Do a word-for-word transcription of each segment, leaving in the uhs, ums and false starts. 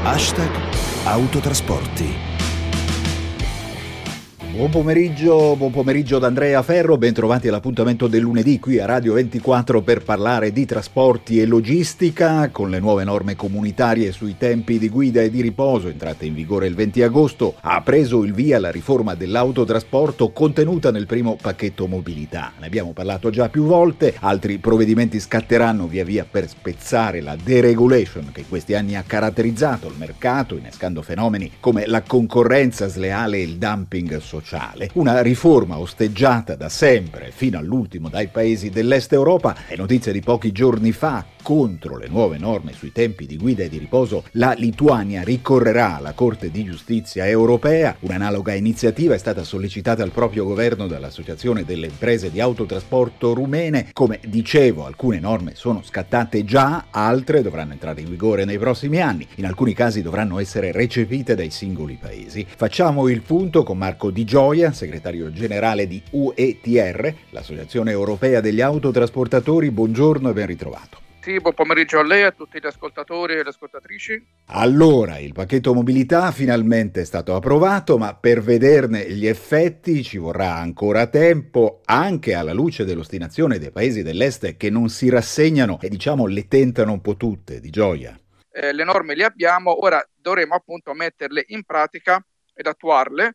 Hashtag Autotrasporti. Buon pomeriggio, buon pomeriggio da Andrea Ferro, bentrovati all'appuntamento del lunedì qui a Radio ventiquattro per parlare di trasporti e logistica. Con le nuove norme comunitarie sui tempi di guida e di riposo entrate in vigore il venti agosto, ha preso il via la riforma dell'autotrasporto contenuta nel primo pacchetto mobilità. Ne abbiamo parlato già più volte, altri provvedimenti scatteranno via via per spezzare la deregulation che in questi anni ha caratterizzato il mercato, innescando fenomeni come la concorrenza sleale e il dumping sociale. Una riforma osteggiata da sempre, fino all'ultimo, dai paesi dell'Est Europa. È notizia di pochi giorni fa: contro le nuove norme sui tempi di guida e di riposo, la Lituania ricorrerà alla Corte di Giustizia europea. Un'analoga iniziativa è stata sollecitata al proprio governo dall'Associazione delle imprese di autotrasporto rumene. Come dicevo, alcune norme sono scattate già, altre dovranno entrare in vigore nei prossimi anni. In alcuni casi dovranno essere recepite dai singoli paesi. Facciamo il punto con Marco Di Gioia, segretario generale di U E T R, l'Associazione Europea degli Autotrasportatori. Buongiorno e ben ritrovato. Sì, buon pomeriggio a lei e a tutti gli ascoltatori e le ascoltatrici. Allora, il pacchetto mobilità finalmente è stato approvato, ma per vederne gli effetti ci vorrà ancora tempo, anche alla luce dell'ostinazione dei paesi dell'Est che non si rassegnano e diciamo le tentano un po' tutte. Di Gioia. Eh, le norme le abbiamo, ora dovremo appunto metterle in pratica ed attuarle.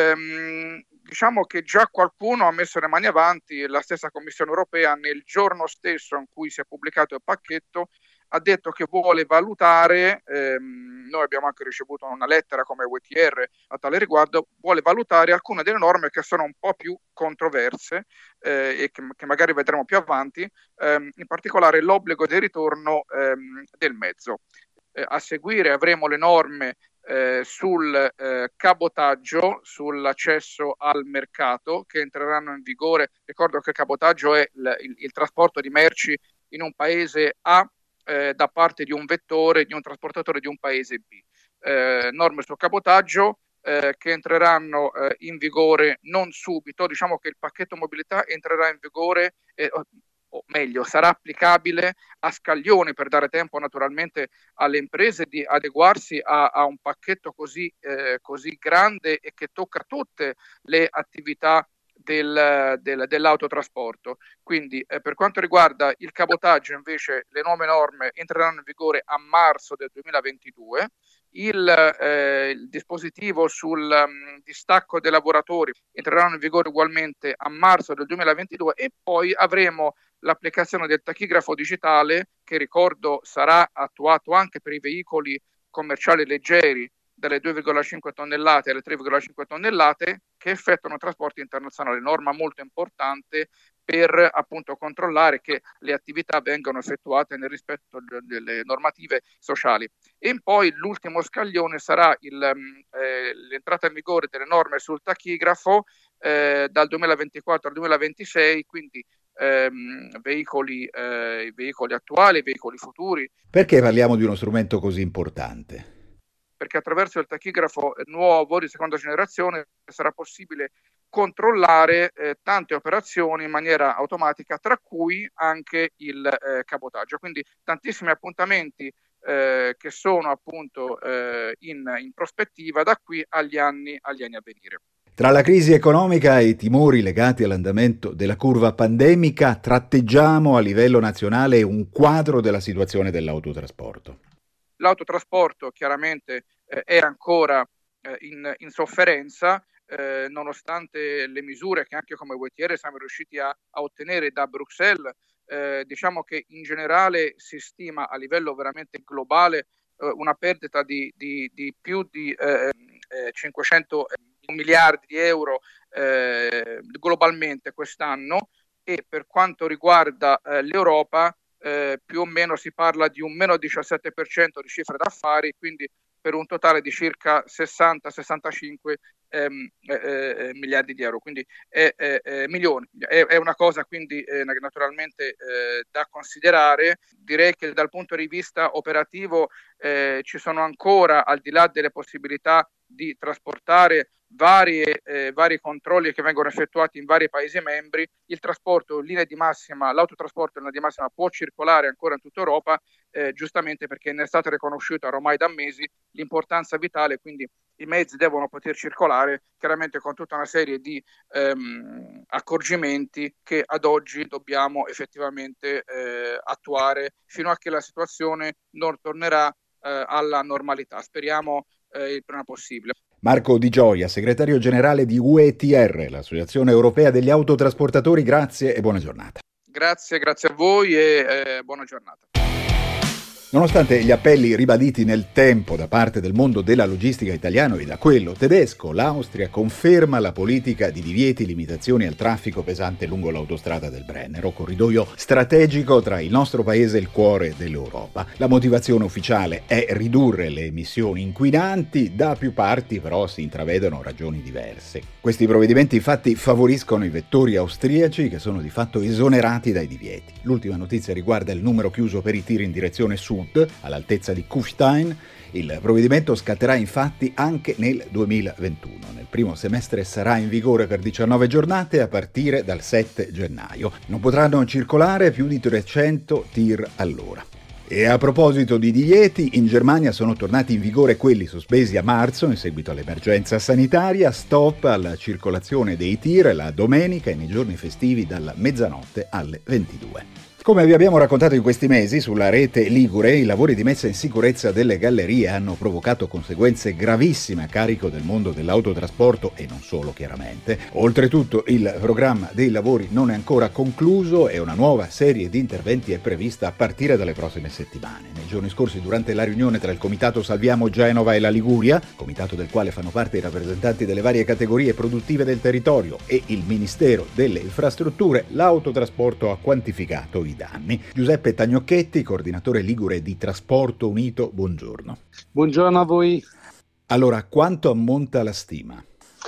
Ehm, diciamo che già qualcuno ha messo le mani avanti. La stessa Commissione europea nel giorno stesso in cui si è pubblicato il pacchetto ha detto che vuole valutare, ehm, noi abbiamo anche ricevuto una lettera come U E T R a tale riguardo, vuole valutare alcune delle norme che sono un po' più controverse eh, e che, che magari vedremo più avanti, ehm, in particolare l'obbligo di ritorno ehm, del mezzo. Eh, a seguire avremo le norme Eh, sul eh, cabotaggio, sull'accesso al mercato, che entreranno in vigore. Ricordo che il cabotaggio è il, il, il trasporto di merci in un paese A eh, da parte di un vettore, di un trasportatore di un paese B. Eh, norme sul cabotaggio eh, che entreranno eh, in vigore non subito. Diciamo che il pacchetto mobilità entrerà in vigore eh, o meglio, sarà applicabile a scaglioni per dare tempo naturalmente alle imprese di adeguarsi a, a un pacchetto così, eh, così grande e che tocca tutte le attività del, del, dell'autotrasporto. Quindi eh, per quanto riguarda il cabotaggio invece le nuove norme entreranno in vigore a marzo del duemilaventidue. Il, eh, il dispositivo sul um, distacco dei lavoratori entreranno in vigore ugualmente a marzo del duemilaventidue e poi avremo l'applicazione del tachigrafo digitale, che ricordo sarà attuato anche per i veicoli commerciali leggeri dalle due virgola cinque tonnellate alle tre virgola cinque tonnellate che effettuano trasporti internazionali, norma molto importante per appunto controllare che le attività vengano effettuate nel rispetto delle normative sociali. E poi l'ultimo scaglione sarà il, eh, l'entrata in vigore delle norme sul tachigrafo eh, dal duemilaventiquattro al duemilaventisei, quindi ehm, veicoli, eh, veicoli attuali, veicoli futuri. Perché parliamo di uno strumento così importante? Perché attraverso il tachigrafo nuovo di seconda generazione sarà possibile controllare eh, tante operazioni in maniera automatica, tra cui anche il eh, cabotaggio. Quindi tantissimi appuntamenti eh, che sono appunto eh, in, in prospettiva da qui agli anni, agli anni a venire. Tra la crisi economica e i timori legati all'andamento della curva pandemica, tratteggiamo a livello nazionale un quadro della situazione dell'autotrasporto. L'autotrasporto chiaramente eh, è ancora eh, in, in sofferenza, eh, nonostante le misure che anche come U E T R siamo riusciti a, a ottenere da Bruxelles. Eh, diciamo che in generale si stima a livello veramente globale eh, una perdita di, di, di più di eh, eh, cinquecento miliardi di euro eh, globalmente quest'anno, e per quanto riguarda eh, l'Europa Eh, più o meno si parla di un meno diciassette per cento di cifre d'affari, quindi per un totale di circa sessanta sessantacinque ehm, eh, miliardi di euro, quindi eh, eh, milioni. È, è una cosa quindi eh, naturalmente eh, da considerare. Direi che dal punto di vista operativo eh, ci sono ancora, al di là delle possibilità di trasportare varie, eh, vari controlli che vengono effettuati in vari Paesi membri, il trasporto in linea di massima, l'autotrasporto in linea di massima può circolare ancora in tutta Europa, eh, giustamente perché ne è stata riconosciuta ormai da mesi l'importanza vitale, quindi i mezzi devono poter circolare, chiaramente con tutta una serie di ehm, accorgimenti che ad oggi dobbiamo effettivamente eh, attuare fino a che la situazione non tornerà eh, alla normalità. Speriamo eh, il prima possibile. Marco Di Gioia, segretario generale di U E T R, l'Associazione Europea degli Autotrasportatori, grazie e buona giornata. Grazie, grazie a voi e eh, buona giornata. Nonostante gli appelli ribaditi nel tempo da parte del mondo della logistica italiano e da quello tedesco, l'Austria conferma la politica di divieti e limitazioni al traffico pesante lungo l'autostrada del Brennero, corridoio strategico tra il nostro paese e il cuore dell'Europa. La motivazione ufficiale è ridurre le emissioni inquinanti, da più parti però si intravedono ragioni diverse. Questi provvedimenti infatti favoriscono i vettori austriaci che sono di fatto esonerati dai divieti. L'ultima notizia riguarda il numero chiuso per i tiri in direzione sud all'altezza di Kufstein. Il provvedimento scatterà infatti anche nel duemilaventuno. Nel primo semestre sarà in vigore per diciannove giornate a partire dal sette gennaio. Non potranno circolare più di trecento tir all'ora. E a proposito di divieti, in Germania sono tornati in vigore quelli sospesi a marzo in seguito all'emergenza sanitaria. Stop alla circolazione dei tir la domenica e nei giorni festivi dalla mezzanotte alle ventidue. Come vi abbiamo raccontato in questi mesi, sulla rete Ligure i lavori di messa in sicurezza delle gallerie hanno provocato conseguenze gravissime a carico del mondo dell'autotrasporto e non solo, chiaramente. Oltretutto il programma dei lavori non è ancora concluso e una nuova serie di interventi è prevista a partire dalle prossime settimane. Nei giorni scorsi, durante la riunione tra il Comitato Salviamo Genova e la Liguria, comitato del quale fanno parte i rappresentanti delle varie categorie produttive del territorio, e il Ministero delle Infrastrutture, l'autotrasporto ha quantificato i danni. Giuseppe Tagnocchetti, coordinatore ligure di Trasporto Unito, buongiorno. Buongiorno a voi. Allora, quanto ammonta la stima?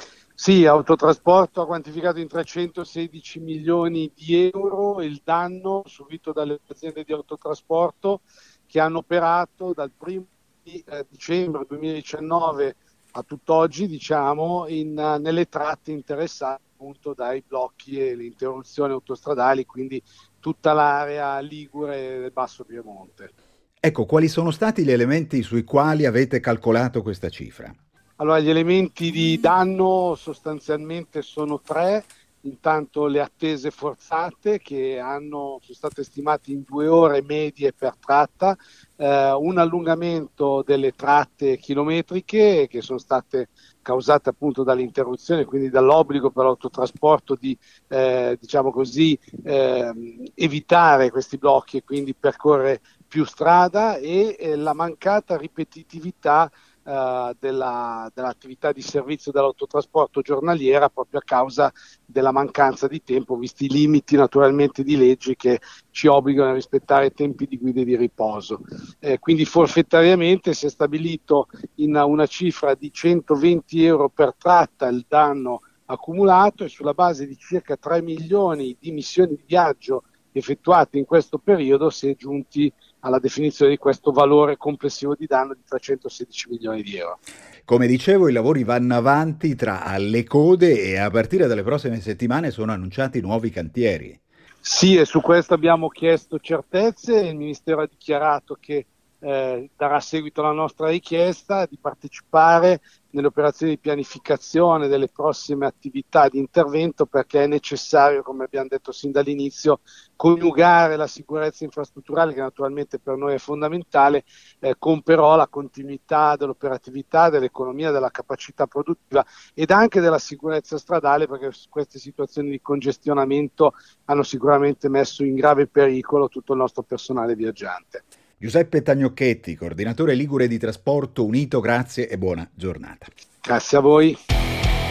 Sì, Autotrasporto ha quantificato in trecentosedici milioni di euro il danno subito dalle aziende di autotrasporto che hanno operato dal primo di eh, dicembre duemiladiciannove a tutt'oggi, diciamo, in, nelle tratte interessate appunto dai blocchi e le interruzioni autostradali, quindi tutta l'area ligure del Basso Piemonte. Ecco, quali sono stati gli elementi sui quali avete calcolato questa cifra? Allora, gli elementi di danno sostanzialmente sono tre. Intanto le attese forzate che hanno, sono state stimate in due ore medie per tratta, eh, un allungamento delle tratte chilometriche che sono state causate appunto dall'interruzione, quindi dall'obbligo per l'autotrasporto di eh, diciamo così eh, evitare questi blocchi e quindi percorrere più strada, e eh, la mancata ripetitività Uh, della, dell'attività di servizio dell'autotrasporto giornaliera proprio a causa della mancanza di tempo, visti i limiti naturalmente di leggi che ci obbligano a rispettare tempi di guida e di riposo. Eh, quindi forfettariamente si è stabilito in una cifra di centoventi euro per tratta il danno accumulato, e sulla base di circa tre milioni di missioni di viaggio effettuate in questo periodo si è giunti alla definizione di questo valore complessivo di danno di trecentosedici milioni di euro. Come dicevo, i lavori vanno avanti tra le code e a partire dalle prossime settimane sono annunciati nuovi cantieri. Sì, e su questo abbiamo chiesto certezze. Il Ministero ha dichiarato che eh, darà seguito alla nostra richiesta di partecipare nelle operazioni di pianificazione delle prossime attività di intervento, perché è necessario, come abbiamo detto sin dall'inizio, coniugare la sicurezza infrastrutturale, che naturalmente per noi è fondamentale, eh, con però la continuità dell'operatività, dell'economia, della capacità produttiva ed anche della sicurezza stradale, perché queste situazioni di congestionamento hanno sicuramente messo in grave pericolo tutto il nostro personale viaggiante. Giuseppe Tagnocchetti, coordinatore ligure di Trasporto Unito, grazie e buona giornata. Grazie a voi.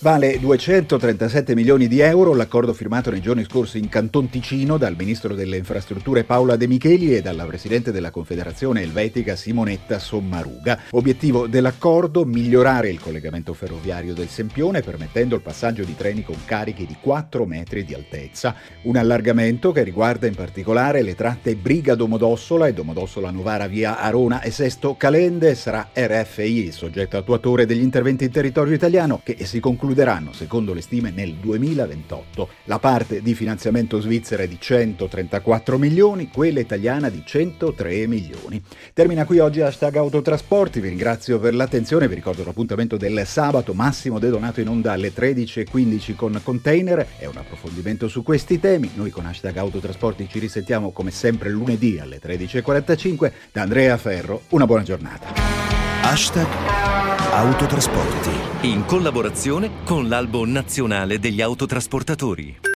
Vale duecentotrentasette milioni di euro l'accordo firmato nei giorni scorsi in Canton Ticino dal ministro delle infrastrutture Paola De Micheli e dalla presidente della Confederazione Elvetica Simonetta Sommaruga. Obiettivo dell'accordo: migliorare il collegamento ferroviario del Sempione permettendo il passaggio di treni con carichi di quattro metri di altezza. Un allargamento che riguarda in particolare le tratte Briga Domodossola e Domodossola Novara via Arona e Sesto Calende. Sarà R F I il soggetto attuatore degli interventi in territorio italiano, che si concluderanno secondo le stime nel duemilaventotto. La parte di finanziamento svizzera è di centotrentaquattro milioni, quella italiana di centotré milioni. Termina qui oggi Hashtag Autotrasporti, vi ringrazio per l'attenzione, vi ricordo l'appuntamento del sabato, Massimo De Donato in onda alle tredici e quindici con Container e un approfondimento su questi temi. Noi con Hashtag Autotrasporti ci risentiamo come sempre lunedì alle tredici e quarantacinque. Da Andrea Ferro, una buona giornata. Hashtag Autotrasporti. In collaborazione con l'Albo Nazionale degli Autotrasportatori.